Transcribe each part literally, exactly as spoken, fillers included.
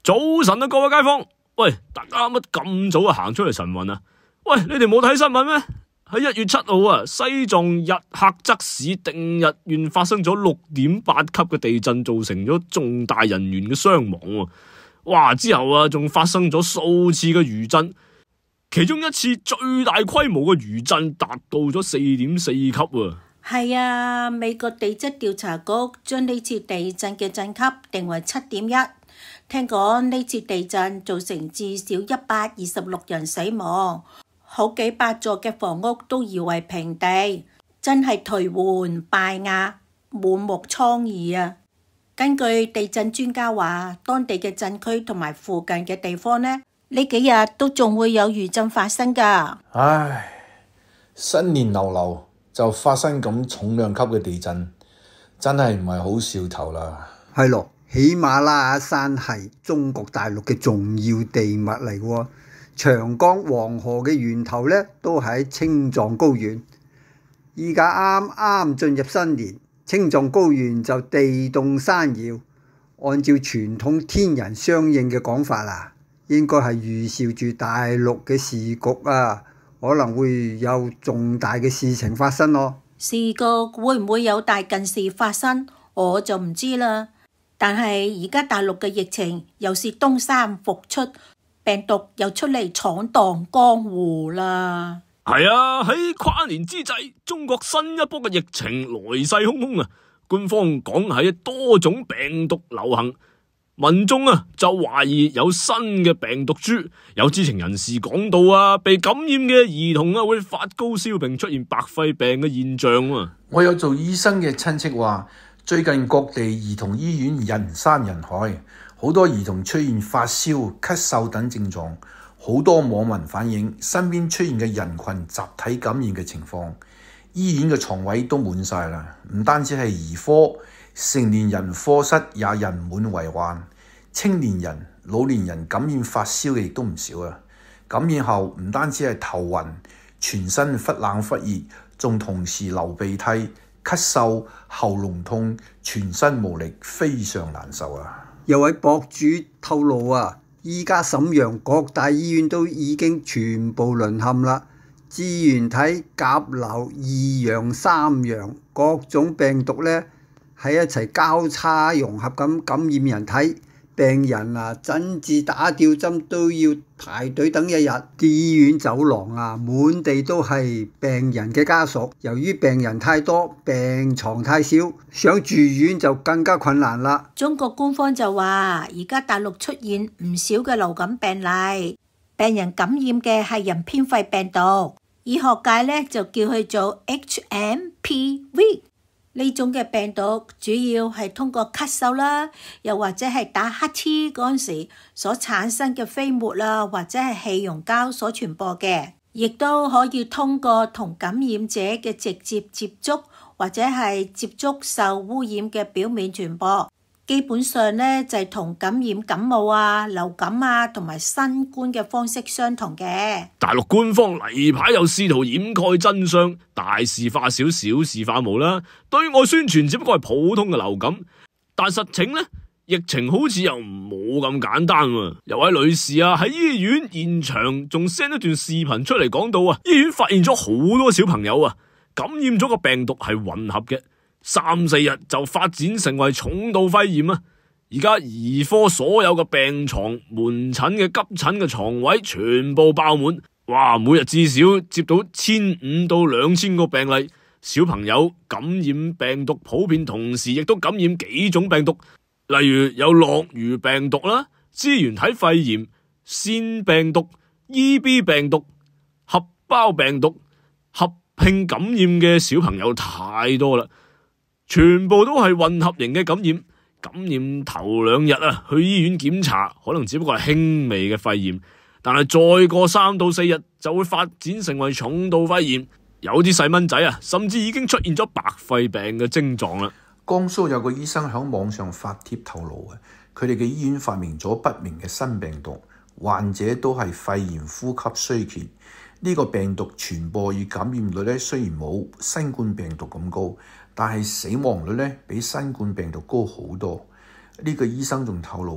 早晨啊，各位街坊，喂，大家乜咁早啊行出嚟晨運啊？喂，你哋冇睇新聞咩？喺一月七號啊，西藏日喀則市定日縣發生咗六點八級嘅地震，造成咗重大人員嘅傷亡喎。哇！之後啊，仲發生咗數次嘅餘震，其中一次最大規模嘅餘震達到咗四點四級啊！ 係啊，美國地質調查局將呢次地震嘅震級定為七點一。聽講呢次地震造成至少一百二十六人死亡。好幾百座嘅房屋都夷為平地，真係頹垣敗瓦、滿目瘡痍啊！根據地震專家話，當地嘅震區同埋附近嘅地方呢，呢幾日都仲會有餘震發生㗎。 唉，新年流流就發生咁重量級嘅地震，真係唔係好兆頭啦。 係咯，喜馬拉雅山係中國大陸嘅重要地物嚟喎。長江、黃河嘅源頭呢，都喺青藏高原。依家啱啱進入新年，青藏高原就地動山搖。按照傳統天人相應嘅講法啊，應該係預兆住大陸嘅時局啊，可能會有重大嘅事情發生咯。 時局會唔會有大件事發生，我就唔知啦。但係而家大陸嘅疫情又是東山復出。病毒又出嚟闖蕩江湖啦！ 係啊，喺跨年之際，中國新一波嘅疫情來勢洶洶啊！官方講係多種病毒流行，民眾啊就懷疑有新嘅病毒株。有知情人士講到啊，被感染嘅兒童啊會發高燒並出現白肺病嘅現象啊！ 我有做醫生嘅親戚話，最近各地兒童醫院人山人海。好多兒童出現發燒、咳嗽等症狀，好多網民反映身邊出現嘅人群集體感染嘅情況，醫院嘅床位都滿晒啦。唔單止係兒科，成年人科室也人滿為患，青年人、老年人感染發燒嘅亦都唔少啊。感染後唔單止係頭暈，全身忽冷忽熱，仲同時流鼻涕、咳嗽、喉嚨痛，全身無力，非常難受啊！ 有位博主透露啊，依家瀋陽各大醫院都已經全部淪陷啦，支原體、甲流、二陽、三陽，各種病毒呢喺一齊交叉融合咁感染人體，病人啊診治打吊針都要排隊等一日，醫院走廊啊滿地都係病人嘅家屬。由於病人太多，病床太少，想住院就更加困難啦。 中國官方就話，而家大陸出現唔少嘅流感病例，病人感染嘅係人偏肺病毒，醫學界呢就叫佢做 H M P V。呢種嘅病毒主要係通過咳嗽啦，又或者係打乞嗤嗰陣時所產生嘅飛沫啦，或者係氣溶膠所傳播嘅，亦都可以通過同感染者嘅直接接觸，或者係接觸受污染嘅表面傳播。基本上呢，就係同感染感冒啊、流感啊同埋新冠嘅方式相同嘅。 大陸官方例牌又試圖掩蓋真相，大事化小，小事化無啦。對外宣傳只不過係普通嘅流感，但實情呢，疫情好似又冇咁簡單喎。有位女士啊喺醫院現場仲 send 一段視頻出嚟，講到啊，醫院發現咗好多小朋友啊感染咗個病毒係混合嘅。三四日就發展成為重度肺炎啊！而家兒科所有嘅病床、門診嘅急診嘅床位全部爆滿，哇！每日至少接到千五到兩千個病例，小朋友感染病毒普遍，同時亦都感染幾種病毒，例如有諾如病毒啦、支原體肺炎、腺病毒、E B 病毒、合胞病毒，合併感染嘅小朋友太多啦。全部都係混合型嘅感染，感染頭兩日啊，去醫院檢查，可能只不過係輕微嘅肺炎，但係再過三到四日就會發展成為重度肺炎，有啲細蚊仔啊，甚至已經出現咗白肺病嘅症狀啦。 江蘇有個醫生喺網上發帖透露啊，佢哋嘅醫院發明咗不明嘅新病毒，患者都係肺炎呼吸衰竭。呢個病毒傳播與感染率咧雖然冇新冠病毒咁高，但係死亡率咧比新冠病毒高好多。呢個醫生仲透露啊，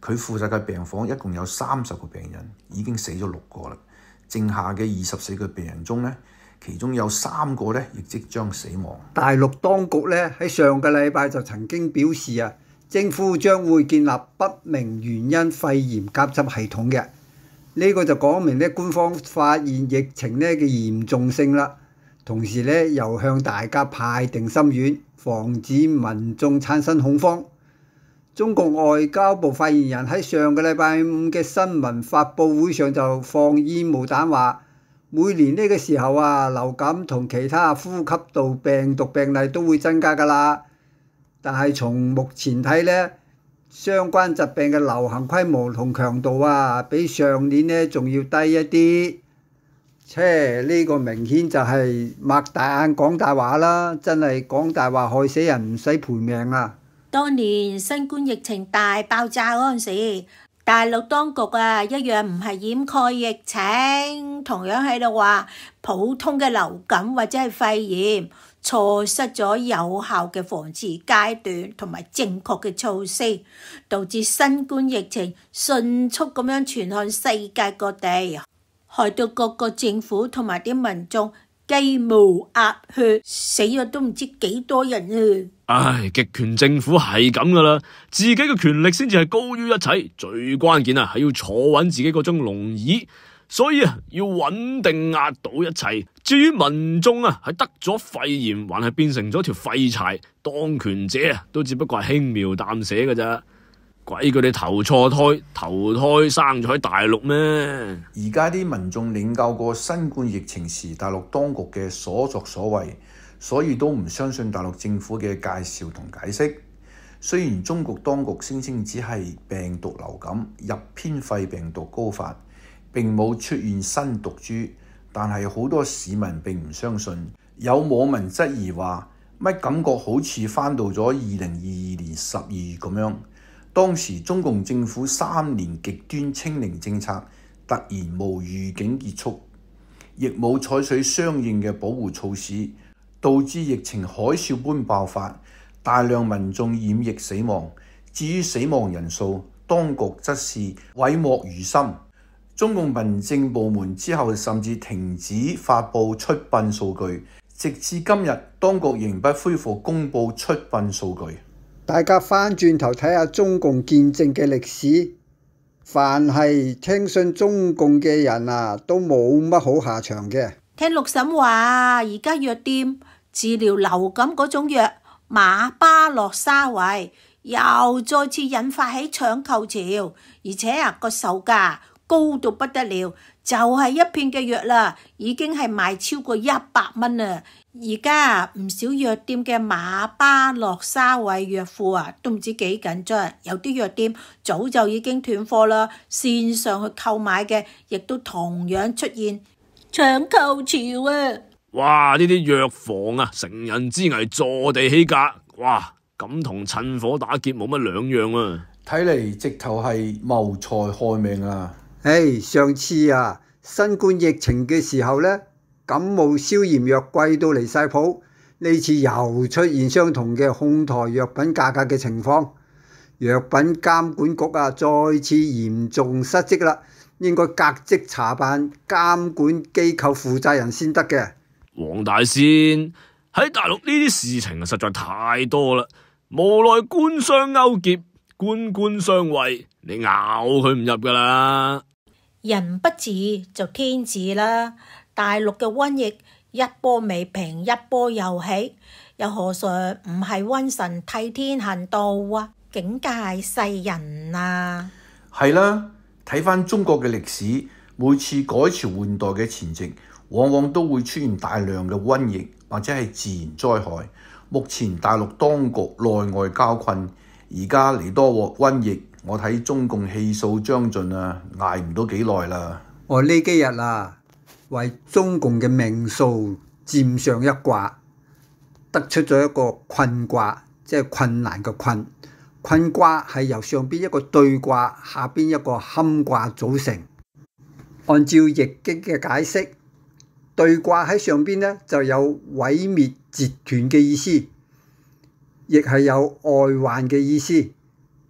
佢負責嘅病房一共有三十個病人，已經死咗六個啦。剩下嘅二十四個病人中呢，其中有三個呢亦即將死亡。 大陸當局呢喺上個禮拜就曾經表示啊，政府將會建立不明原因肺炎監測系統嘅。呢個就講明呢官方發現疫情呢嘅嚴重性啦，同時呢又向大家派定心丸，防止民眾產生恐慌。中國外交部發言人喺上個禮拜五嘅新聞發佈會上就放煙霧彈話，每年呢個時候啊，流感同其他呼吸道病毒病例都會增加㗎啦。但係從目前睇呢，相關疾病嘅流行規模同強度啊，比上年呢仲要低一啲。切，呢個明顯就係擘大眼講大話啦，真係講大話害死人，唔使賠命啊！ 當年新冠疫情大爆炸嗰陣時，大陸當局啊一樣唔係掩蓋疫情，同樣喺度話普通嘅流感或者係肺炎，錯失咗有效嘅防治階段同埋正確嘅措施，導致新冠疫情迅速咁樣傳向世界各地，害到各個政府同埋啲民眾雞毛鴨血，死咗都唔知幾多人啊！ 唉，極權政府係咁噶啦，自己嘅權力先至係高於一切，最關鍵啊係要坐穩自己嗰張龍椅，所以啊要穩定壓倒一切。至於民眾啊係得咗肺炎，還係變成咗條廢柴，當權者啊都只不過係輕描淡寫噶咋，鬼佢哋投錯胎，投胎生咗喺大陸咩？ 而家啲民眾領教過新冠疫情時大陸當局嘅所作所為，所以都唔相信大陸政府嘅介紹同解釋。雖然中國當局聲稱只係病毒流感入偏肺病毒高發，並冇出現新毒株，但係好多市民並唔相信。有網民質疑話，乜感覺好似返到咗二零二二年十二月咁樣，當時中共政府三年極端清零政策突然無預警結束，亦冇採取相應嘅保護措施，導致疫情海嘯般爆發，大量民眾染疫死亡。至於死亡人數，當局則是諱莫如深。中共民政部門之後甚至停止發布出殯數據，直至今日，當局仍不恢復公佈出殯數據。 大家翻轉頭睇下中共建政嘅歷史，凡係聽信中共嘅人啊，都冇乜好下場嘅。 聽陸嬸話，而家藥店治療流感嗰種藥馬巴洛沙韋又再次引發起搶購潮，而且啊個售價高到不得了，就係一片嘅藥啦，已經係賣超過一百蚊啦。而家唔少藥店嘅馬巴洛沙韋藥庫啊，都唔知幾緊張，有啲藥店早就已經斷貨啦，線上去購買嘅亦都同樣出現搶購潮啊！ 哇！呢啲藥房啊，乘人之危，坐地起價，哇！咁同趁火打劫冇乜兩樣啊！ 睇嚟直頭係謀財害命啊！ 唉，上次啊新冠疫情嘅時候呢，感冒消炎藥貴到離晒譜，呢次又出現相同嘅哄抬藥品價格嘅情況，藥品監管局啊再次嚴重失職啦，應該革職查辦監管機構負責人先得嘅。 黃大仙，喺大陸呢啲事情啊實在太多啦，無奈官商勾結，官官相衛，你咬佢唔入噶啦。 人不治就天治啦，大陸嘅瘟疫一波未平一波又起，又何嘗唔係瘟神替天行道啊，警戒世人啊？ 係啦，睇返中國嘅歷史，每次改朝換代嘅前夕，往往都會出現大量嘅瘟疫或者係自然災害。目前大陸當局內外交困，而家嚟多鑊瘟疫，我睇中共氣數將盡啊，捱唔到幾耐啦。 我呢幾日啊，為中共嘅命數占上一卦，得出咗一個困卦，即係困難嘅困。困卦係由上邊一個兌卦，下邊一個坎卦組成。按照易經嘅解釋，兌卦喺上邊呢就有毀滅截斷嘅意思，亦係有外患嘅意思。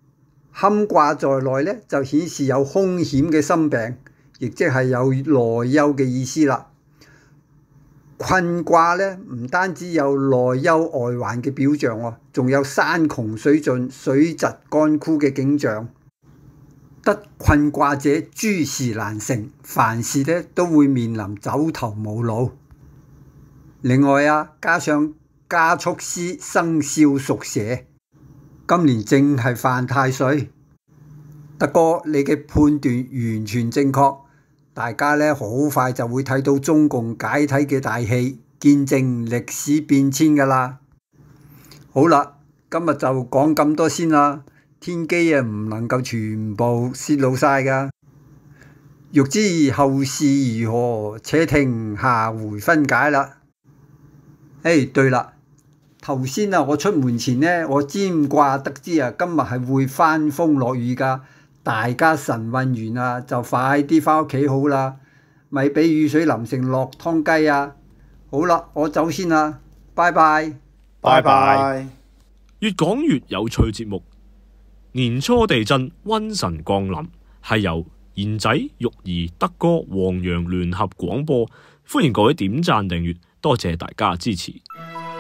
坎卦在內呢，就顯示有兇險嘅心病，亦即係有內憂嘅意思啦。困卦呢，唔單止有內憂外患嘅表象喎，仲有山窮水盡、水疾乾枯嘅景象。得困卦者，諸事難成，凡事呢都會面臨走投無路。另外啊，加上加速師生肖屬蛇，今年正係犯太歲。德哥，你嘅判斷完全正確，大家呢好快就會睇到中共解體嘅大戲，見證歷史變遷噶啦。好啦，今日就講咁多先啦。天機啊，唔能夠全部泄露晒噶。欲知後事如何，且聽下回分解啦。誒，對啦，頭先啊，我出門前呢，我占卦得知啊，今日係會翻風落雨噶。大家晨運完啊，就快啲翻屋企好啦，咪俾雨水淋成落湯雞啊！好啦，我走先啦，拜拜， 拜拜。 越講越有趣節目。年初地震，瘟神降臨，係由賢仔、玉兒、德哥、黃洋聯合廣播，歡迎各位點讚訂閱，多謝大家支持。